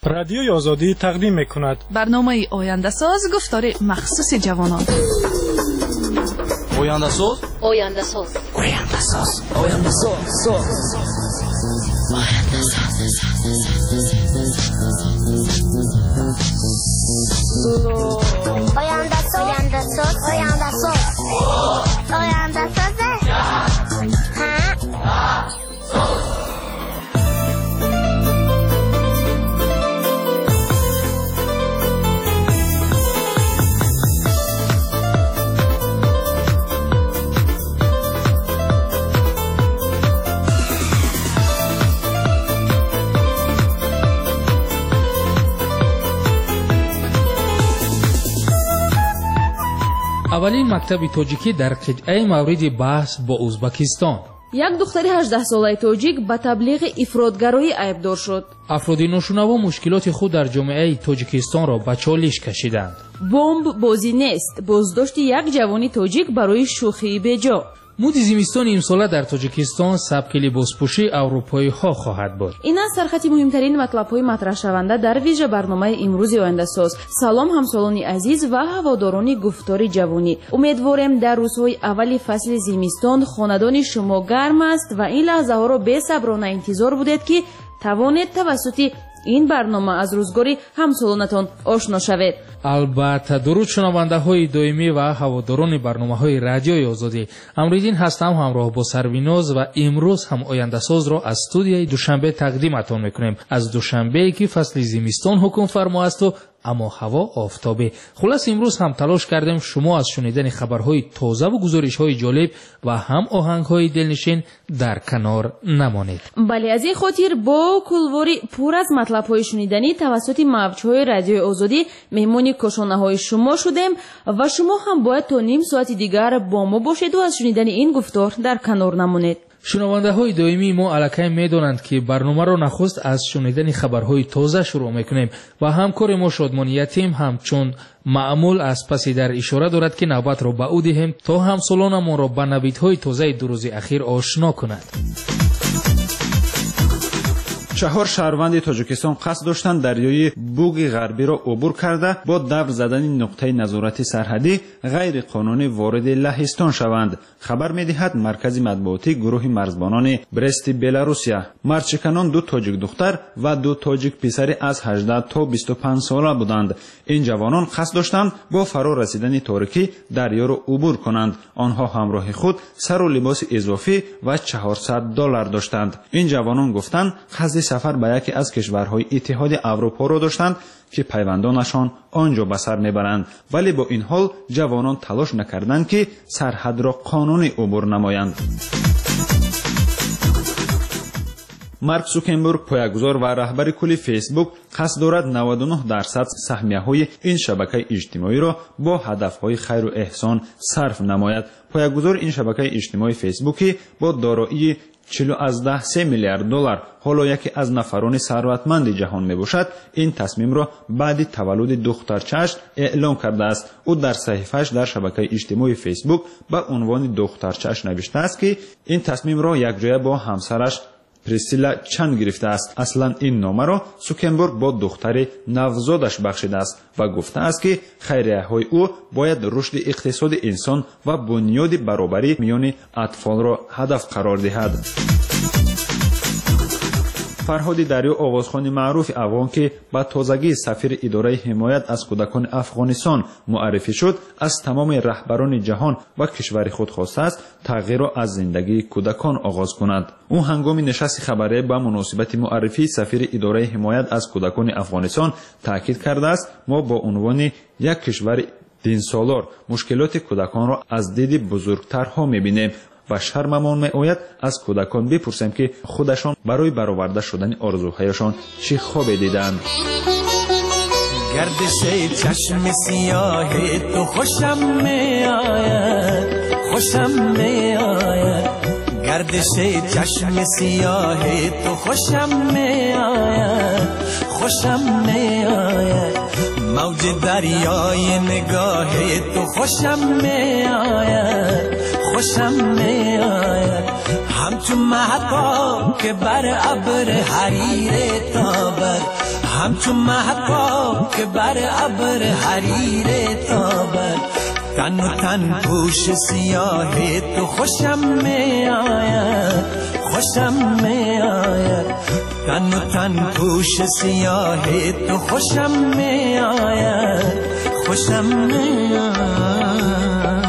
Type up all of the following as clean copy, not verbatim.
رادیوی آزادی تقدیم می‌کند برنامه آینده ساز گفتار مخصوص جوانان. آینده ساز آینده ساز آینده ساز آینده ساز آینده ساز آینده ساز آینده ساز آینده ساز اولین مکتب توجیکی در قطعه مورد بحث با ازبکستان. یک دختر 18 ساله توجیک به تبلیغ افراطگرایی عیبدار شد. افراد ناشنوا مشکلات خود در جامعه توجیکستان را به چالش کشیدند. بمب بازی نیست. بازداشت یک جوانی توجیک برای شوخی بجا. مود زمستان امساله در توجیکستان سبک لباسپوشی اروپایی ها خواهد بود. این است سرخط مهمترین مطلب های مطرح شونده در ویژه برنامه امروز آینده ساز. سلام همسالان عزیز و هواداران گفتار جوانی. امیدوارم در روزهای اول فصل زمستان خاندان شما گرم است و این لحظه ها را بی‌صبرانه انتظار بودید که توانید توسط این برنامه از روزگاری همسالانتان آشنا شوید. البته درود شنونده های دائمی و هواداران برنامه های رادیوی آزادی. امروزین هستم همراه با سرویناز و امروز هم آینده ساز را از استودیوی دوشنبه تقدیمتان میکنیم. از دوشنبه که فصل زمستان حکم فرما است و اما هوا آفتابی. خلاص امروز هم تلاش کردیم شما از شنیدن خبرهای تازه و گزارش‌های جالب و هم آهنگ‌های دلنشین در کنار نمانید. بله، از این خاطر با کلواری پر از مطلب‌های شنیدنی توسط موج‌های رادیو آزادی مهمانی کشانه‌های شما شدیم و شما هم باید تا نیم ساعت دیگر با ما باشید و از شنیدن این گفتار در کنار نمانید. شنونده های دائمی ما الکی میدانند که برنامه را نخست از شنیدن خبرهای تازه شروع میکنیم و همکار ما شادمان یتیم همچون معمول از پسی در اشاره دارد که نوبت را به او دهیم تا همسالانمان را به نویدهای تازه دو روز اخیر آشنا کند. 4 شهروند تاجیکستان قصد داشتند دریای بوگ غربی را عبور کرده با دور زدن نقطه نظارت سرحدی غیر قانونی وارد لهستان شوند. خبر می‌دهد مرکز مطبوعاتی گروه مرزبانان برست بلاروسیا. مردشکنان 2 تاجیک دختر و 2 تاجیک پسر از 18 تا 25 ساله بودند. این جوانان قصد داشتند با فرا رسیدن تاریکی دریا را عبور کنند. آنها همراه خود سر و لباس اضافی و $400 داشتند. این جوانان گفتند قصد سفر به یکی از کشورهای اتحاد اروپا را داشتند که پیوندانشان آنجا به سر میبرند، ولی با این حال جوانان تلاش نکردند که سرحد را قانونی عبور نمایند. مارک زوکربرگ پایه‌گذار و رهبر کل فیسبوک قصد دارد 99% سهمیه‌های این شبکه اجتماعی را با هدف‌های خیر و احسان صرف نماید. پایه‌گذار این شبکه اجتماعی فیسبوکی با دارایی 4.3 میلیارد دلار حالا یکی از نفران ثروتمند جهان میباشد. این تصمیم را بعد تولد دخترچه‌اش اعلام کرده است. او در صحیفه‌اش در شبکه اجتماعی فیسبوک با عنوان دخترچه‌اش نوشته است که این تصمیم را یکجایی با همسرش پریسیلا چند گرفته است. اصلا این نامه را زوکربرگ با دختر نوزادش بخشیده است و گفته است که خیریه‌های او باید رشد اقتصاد انسان و بنیاد برابری میان اطفال را هدف قرار دهد. فرهاد دریا آوازخوان معروف افغان که با تازگی سفیر اداره حمایت از کودکان افغانستان معرفی شد، از تمام رهبران جهان و کشور خود خواسته است تغییر را از زندگی کودکان آغاز کند. او هنگام نشست خبری با مناسبت معرفی سفیر اداره حمایت از کودکان افغانستان تاکید کرده است ما با عنوان یک کشور دینسالار مشکلات کودکان را از دید بزرگترها می‌بینیم و شرممان می‌آید از کودکان بپرسیم که خودشان برای برآورده شدن آرزوهایشان چه خوابی دیدند. گردش چشم سیاه تو خوشم می‌آید، خوشم می‌آید. گردش چشم سیاه تو خوشم می‌آید، خوشم می‌آید. موج دریای نگاه تو خوشم می‌آید، خوشم می‌آید. همچون مهتاب که بر ابر حریر تابد، همچون محبا که بر ابر حریر تابد تن و تن پوش سیاه تو خوشم می آید خوشم می آید تن و تن پوش سیاه تو خوشم می آید خوشم می آید.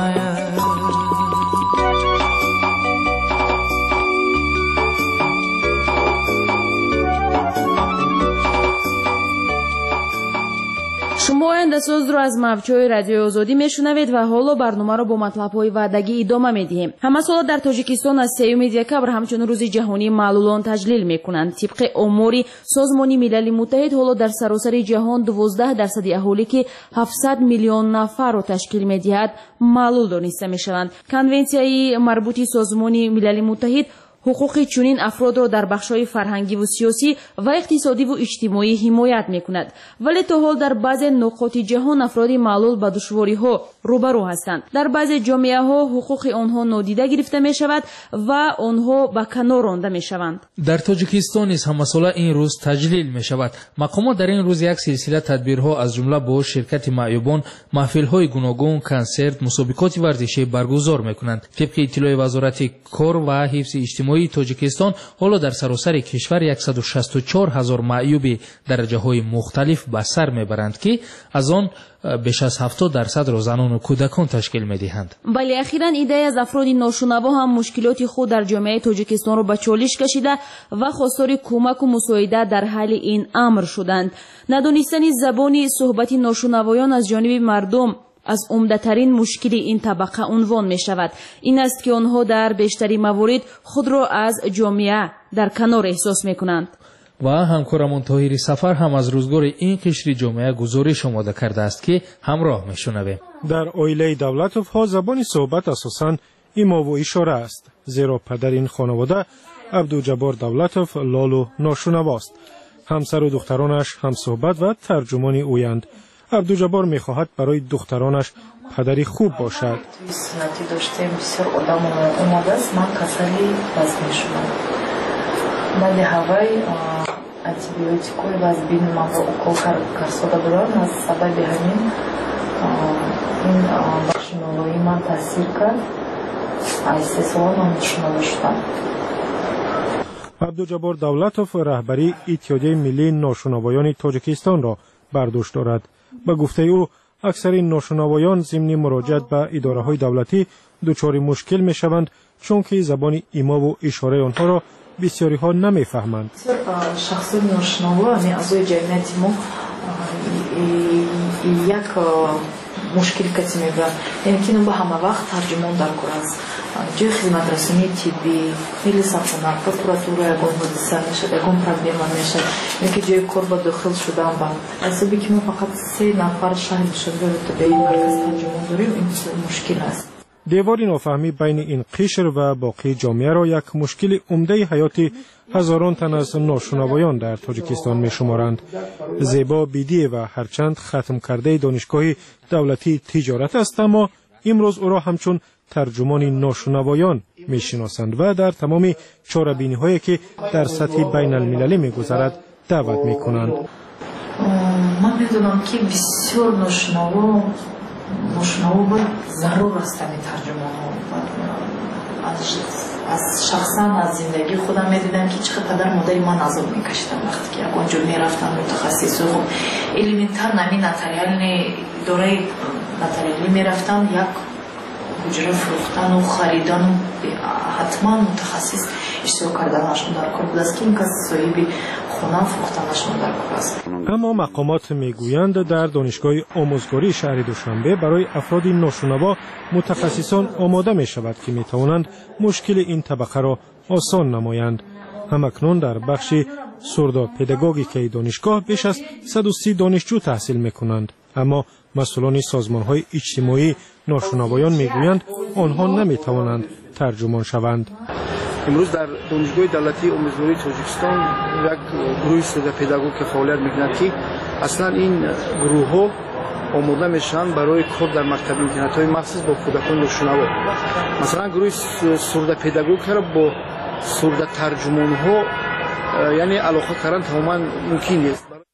شما آینده ساز رو از موج‌های رادیوی آزادی میشنوید و حالا برنامه رو با مطلب‌های وعدگی ادامه میدیم. همه سال در تاجیکستان از 3 دکبر همچون روز جهانی معلولان تجلیل میکنند. طبق آمار سازمان ملل متحد حالا در سراسر جهان 12% اهالی که 700 میلیون نفر رو تشکیل میدهد معلول دانسته میشوند. کنونسیای مربوط سازمان ملل متحد حقوق چنین افراد را در بخش‌های فرهنگی و سیاسی و اقتصادی و اجتماعی حمایت می‌کند، ولی تا حال در بعضی نقاط جهان افراد معلول با دشواری‌ها روبرو هستند. در بعضی جامعه‌ها حقوق آنها نادیده گرفته می‌شود و آنها به کنار رانده می‌شوند. در تاجیکستان نیز هم مسئله این روز تجلیل می‌شود. مقامات در این روز یک سلسله تدبیرها از جمله با شرکت معیوبان، محفل‌های گوناگون، کنسرت، مسابقات ورزشی برگزار می‌کنند. طبق اطلاع وزارت کار و حفظ اجتماعی تاجیکستان حالا در سراسر کشور 164,000 معیوب درجه‌های مختلف به سر میبرند که از آن بیش از 70% را زنان و کودکان تشکیل میدهند. بله، اخیراً ایده از افراد ناشنوا هم مشکلات خود در جامعه تاجیکستان را به چالش کشیده و خواستار کمک و مساعده در حل این امر شدند. ندانستن زبان صحبت ناشنوایان از جانب مردم از عمده‌ترین مشکل این طبقه عنوان می شود. این است که آنها در بیشتری موارد خود را از جامعه در کنار احساس می کنند. و همکارمان طاهری سفر هم از روزگار این قشر جامعه گزارش آماده کرده است که همراه می شنویم. در اویله دولتوف ها زبان صحبت اساساً ایما و اشاره است، زیرا پدر این خانواده عبدوجبار دولتوف لالو ناشنواست. همسر و دخترانش هم صحبت و ترجمان اویند. عبدوجبار می‌خواهد برای دخترانش پدری خوب باشد. سنتی داشتیم، بسیار آدم اومده است، من کسلی وزن شدم. بعد هوای انتیبیوتیکوی وزبین من را اکل کرساده بودن، از سبب همین این بخش نولایی من تاثیر کرد. از 3 سال من نشنوا شدم. عبدوجبار دولتوف رهبری اتحادیه ملی ناشنوایان تاجیکستان را برداشت دارد. به گفته او اکثر ناشنوایان ضمن مراجعت به اداره‌های دولتی دچار مشکل می‌شوند چون که زبان ایما و اشاره آنها را بسیاری ها نمی‌فهمند. شخص ناشنوا از جمعیت ما یک مشکل کسی می‌برد، یعنی که به همه وقت ترجمان در کار است. جای خدمت رسانی طبی، خیلی سخته، پروکوراتور یکم حادثه میشه، یکم پروبلم میشه، یعنی که جای کار با داخل شدن با حسابی که ما فقط 3 نفر شهید شده رو به این مرکز ترجمان داریم، این مشکل است. دیوار نافهمی بین این قشر و باقی جامعه را یک مشکل عمده حیاتی هزاران تن از ناشنوایان در تاجیکستان می شمارند. زیبا بیدی و هرچند ختم کرده دانشگاه دولتی تجارت است، اما امروز او را همچون ترجمان ناشنوایان می شناسند و در تمام چاره‌بینی هایی که در سطح بین المللی می گذرد دعوت می کنند. من میدونم که بسیار ناشنوا باید ضرور است این ترجمان ها. از شخصا از زندگی خودم میدیدم که چقدر پدر مادر من عذاب میکشیدن وقتی که اونجا میرفتن متخصص و الیمنتار نمی ناتریال دوره ناتریالی میرفتن، یک حجره فروختن و خریدن حتما متخصص اشتراک کردنشون در کار بود است که این کس صاحبی خونه فروختنشون در کار است. اما مقامات میگویند در دانشگاه آموزگاری شهر دوشنبه برای افراد ناشنوا متخصصان آماده می شود که می توانند مشکل این طبقه را آسان نمایند. همکنون در بخش سردا پداگوژیکی دانشگاه بیش از 130 دانشجو تحصیل می کنند، اما مسئولان سازمان‌های اجتماعی ناشنوایان میگویند آنها نمیتوانند ترجمان شوند. امروز در دانشگاه دولتی آموزگاری تاجیکستان یک گروه سردا پداگوژ که فعالیت میکنند که اصلا این گروه ها آماده میشن برای کار در مکتب اینترنت‌های مخصوص با کودکان ناشنوا. مثلا گروه سردا پداگوژ را با سردا ترجمان ها یعنی علاقه کردن تماما ممکن نیست.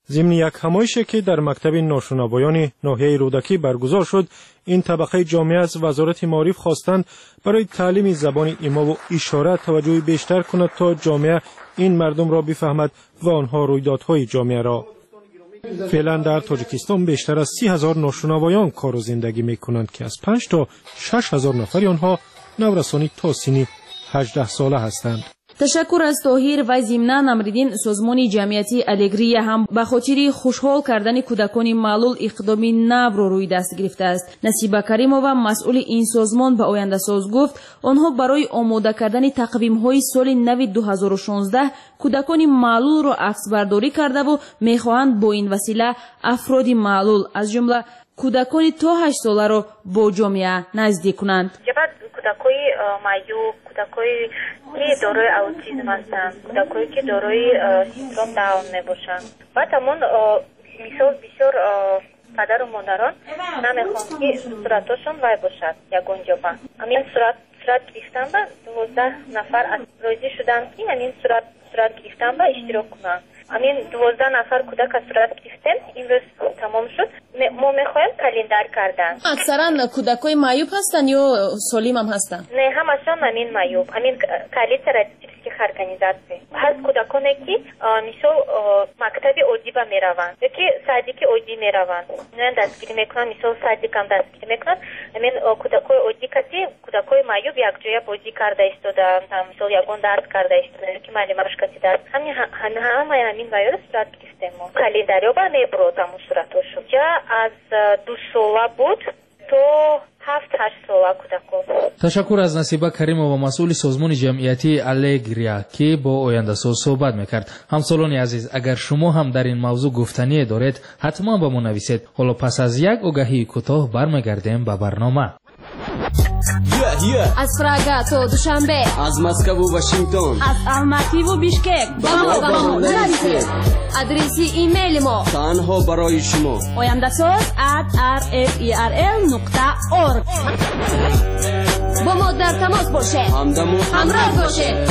ضمن یک همایشی که در مکتب ناشنوایان ناحیه رودکی برگزار شد، این طبقه جامعه از وزارت معارف خواستند برای تعلیم زبان ایما و اشاره توجه بیشتر کند تا جامعه این مردم را بفهمد و آنها رویدادهای جامعه را. فعلا در تاجیکستان بیشتر از 30,000 ناشنوایان کار و زندگی می کنند که از 5 تا 6,000 نفر آنها نورسانی تا سن 18 ساله هستند. تشکر از طاهر و ضمناً امریدین سازمان جمعیتی الگریا هم به خاطر خوشحال کردن کودکان معلول اقدامی نو را روی دست گرفته است. نصیبه کریمووا مسئول این سازمان به آینده ساز گفت آنها برای آماده کردن تقویم‌های سال نو 2016 کودکان معلول را عکس برداری کرده و می‌خواهند با این وسیله افراد معلول از جمله کودکان تا 8 ساله را با جامعه نزدیک کنند. کودکای معیوب، کودکایی که دارای اوتیسم هستند، کودکایی که دارای سیندروم داون میباشند. و تمام مثال بسیار پدر و مادران نمیخوان که صورتاشون وای باشد یگانجا با. همین صورت گرفتن با 12 نفر از راضی شدن که همین صورت گرفتن با اشتراک کنند. همین 12 نفر کودک از صورت گرفتن امروز تمام شد. ما میخوایم کلندر کردن. اکثرا کودکای معیوب هستن یا سالم هم هستن؟ نه همشون همین معیوب. همین کلی تراتیپیک ارگانیزاسی هست کودکانی که مثلا مکتب عادی با میروند یا که سادیک عادی میروند. نه دستگیری میکنن، مثلا سادیک هم دستگیری میکنن. همین کودکای عادی که کودکای معیوب یک جای بازی کرده ایستادن، مثلا یگان درس کرده ایستادن که معلمش کسی درس همین وایرس صورت گرفتیم. کلندریو با میبردم صورتاشو. جا از 2 ساله بود تو 7-8 ساله کودکان. تشکر از نصیبه کریمووا مسئول سازمان جمعیتی الگریا که با آینده ساز صحبت میکرد. همسالان عزیز، اگر شما هم در این موضوع گفتنی دارید حتما به ما نویسید. حالا پس از یک آگهی کوتاه برمیگردیم به برنامه. از پراگا تا دوشنبه، از مسکو و واشنگتن، از الماتی و بیشکک با ما نویسید. آدرس ایمیل ما تنها برای شما oyandasaz@rferl.org. با ما در تماس باشه، همراه باشه.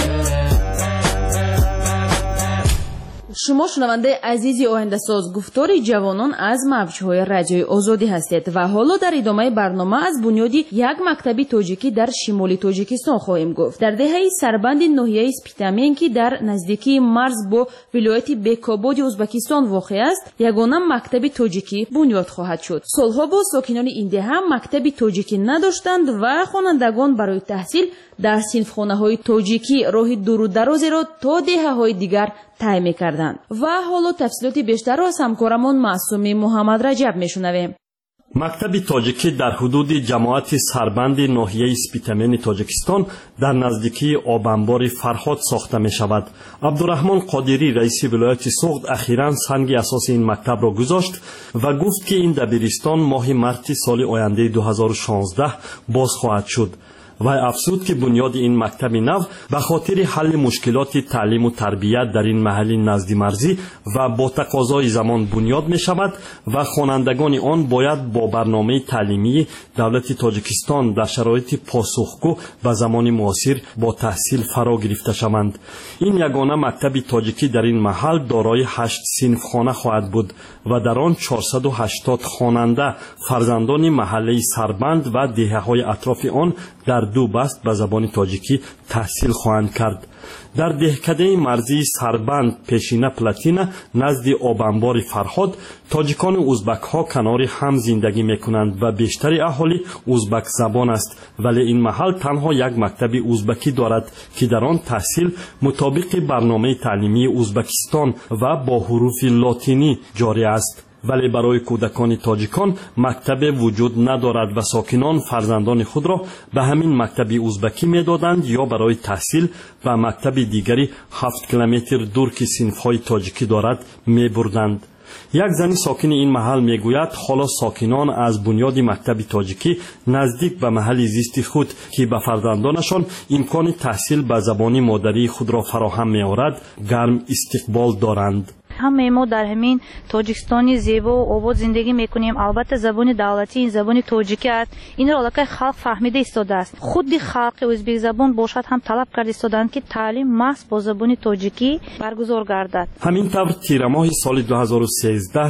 شما شنونده عزیزی آینده ساز گفتار جوانان از موج‌های رادیوی آزادی هستید و حالا در ادامه برنامه از بنیاد یک مکتب تاجیکی در شمالی تاجیکستان خواهیم گفت. در دهه سربند ناحیه سپیتامین که در نزدیکی مرز با ولایت بیکاباد ازبکستان واقع است، یگانه مکتب تاجیکی بنیاد خواهد شد. سالها با ساکنان این دهه مکتب تاجیکی نداشتند و خوانندگان برای تحصیل در صنفخانه‌های تاجیکی راه دور و درازی را تا دهه‌های دیگر طی می‌کردند. و حالا تفصیلات بیشتر را از همکارمان معصوم محمد رجب می‌شنویم. مکتب تاجیکی در حدود جماعت سربند ناحیه سپیتامین تاجیکستان در نزدیکی آبانبار فرهاد ساخته می شود. عبدالرحمن قادری رئیس ولایت سوغد اخیراً سنگ اساس این مکتب را گذاشت و گفت که این دبیرستان ماه مارس سال آینده 2016 باز خواهد شد. و افزود که بنیاد این مکتب نو به خاطر حل مشکلات تعلیم و تربیت در این محل نزد مرزی و با تقاضای زمان بنیاد می شود و خوانندگان آن باید با برنامه تعلیمی دولت تاجیکستان در شرایط پاسخگو به زمان معاصر با تحصیل فرا گرفته شوند. این یگانه مکتب تاجیکی در این محل دارای 8 صنفخانه خواهد بود و در آن 480 خواننده فرزندان محله سربند و دهه‌های اطراف آن در 2 بست به زبان تاجیکی تحصیل خواهند کرد. در دهکده مرزی سربند پیشینه پلاتینا نزد آبانبار فرهاد تاجیکان و ازبک ها کنار هم زندگی می کنند و بیشتر اهالی ازبک زبان است، ولی این محل تنها یک مکتب ازبکی دارد که در آن تحصیل مطابق برنامه تعلیمی ازبکستان و با حروف لاتینی جاری است. ولی برای کودکان تاجیکان مکتب وجود ندارد و ساکنان فرزندان خود را به همین مکتب ازبکی می‌دادند یا برای تحصیل به مکتب دیگری 7 کیلومتر دور که صنف‌های تاجیکی دارد می‌بردند. یک زنی ساکن این محل میگوید حالا ساکنان از بنیاد مکتب تاجیکی نزدیک به محل زیست خود که به فرزندانشان امکان تحصیل به زبان مادری خود را فراهم می‌آورد گرم استقبال دارند. همه ما در همین تاجیکستان زیبا و آباد زندگی میکنیم. البته زبان دولتی این زبان تاجیکی است. این را علاقه خلق فهمیده ایستاده است. خود خلق ازبک زبان باشد هم طلب کرده ایستادند که تعلیم محض با زبان تاجیکی برگزار گردد. همین طور تیر ماه سال 2013